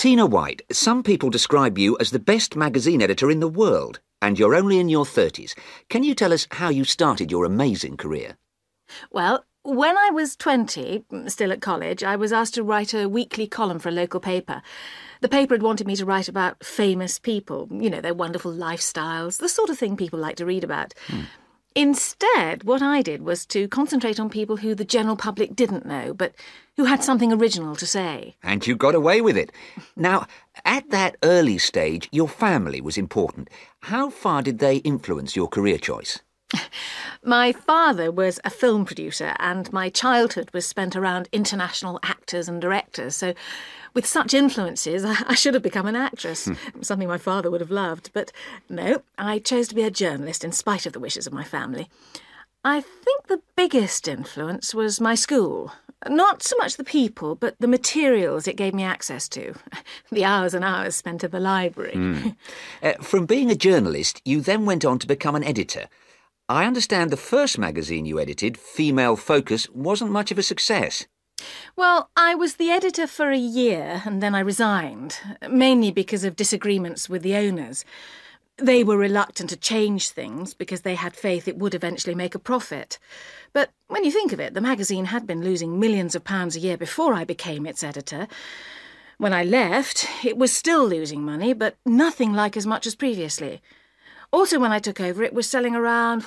Tina White, some people describe you as the best magazine editor in the world, and you're only in your 30s. Can you tell us how you started your amazing career? Well, when I was 20, still at college, I was asked to write a weekly column for a local paper. The paper had wanted me to write about famous people, you know, their wonderful lifestyles, the sort of thing people like to read about. Instead, what I did was to concentrate on people who the general public didn't know, but who had something original to say. And you got away with it. Now, at that early stage, your family was important. How far did they influence your career choice? My father was a film producer, and my childhood was spent around international actors and directors, so with such influences, I should have become an actress, something my father would have loved. But no, I chose to be a journalist in spite of the wishes of my family. I think the biggest influence was my school. Not so much the people, but the materials it gave me access to. The hours and hours spent in the library. From being a journalist, you then went on to become an editor. I understand the first magazine you edited, Female Focus, wasn't much of a success. Well, I was the editor for a year and then I resigned, mainly because of disagreements with the owners. They were reluctant to change things because they had faith it would eventually make a profit. But when you think of it, the magazine had been losing millions of pounds a year before I became its editor. When I left, it was still losing money, but nothing like as much as previously. Also, when I took over, it was selling around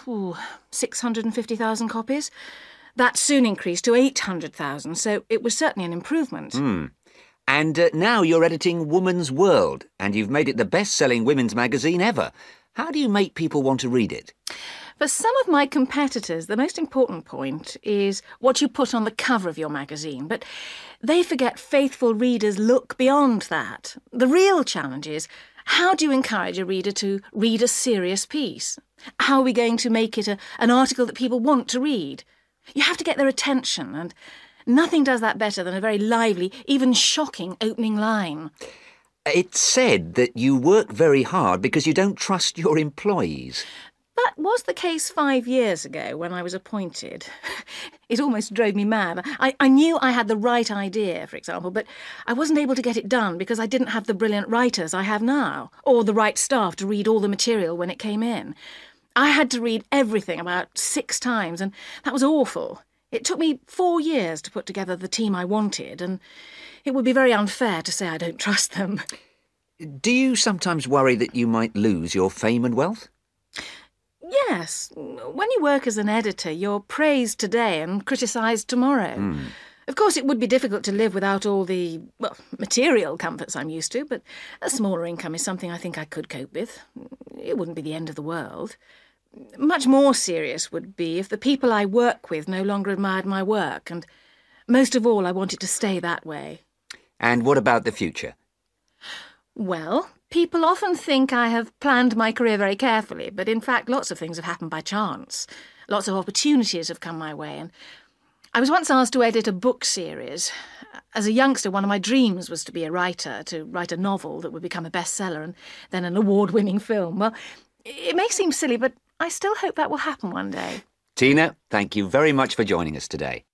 650,000 copies. That soon increased to 800,000, so it was certainly an improvement. And now you're editing Woman's World, and you've made it the best-selling women's magazine ever. How do you make people want to read it? For some of my competitors, the most important point is what you put on the cover of your magazine, but they forget faithful readers look beyond that. The real challenge is, how do you encourage a reader to read a serious piece? How are we going to make it an article that people want to read? You have to get their attention, and nothing does that better than a very lively, even shocking opening line. It's said that you work very hard because you don't trust your employees. That was the case 5 years ago when I was appointed. It almost drove me mad. I knew I had the right idea, for example, but I wasn't able to get it done because I didn't have the brilliant writers I have now, or the right staff to read all the material when it came in. I had to read everything about 6 times, and that was awful. It took me 4 years to put together the team I wanted, and it would be very unfair to say I don't trust them. Do you sometimes worry that you might lose your fame and wealth? Yes. When you work as an editor, you're praised today and criticised tomorrow. Of course, it would be difficult to live without all the, material comforts I'm used to, but a smaller income is something I think I could cope with. It wouldn't be the end of the world. Much more serious would be if the people I work with no longer admired my work, and most of all, I wanted to stay that way. And what about the future? Well, people often think I have planned my career very carefully, but in fact lots of things have happened by chance. Lots of opportunities have come my way, and I was once asked to edit a book series. As a youngster, one of my dreams was to be a writer, to write a novel that would become a bestseller and then an award-winning film. Well, it may seem silly, but I still hope that will happen one day. Tina, thank you very much for joining us today.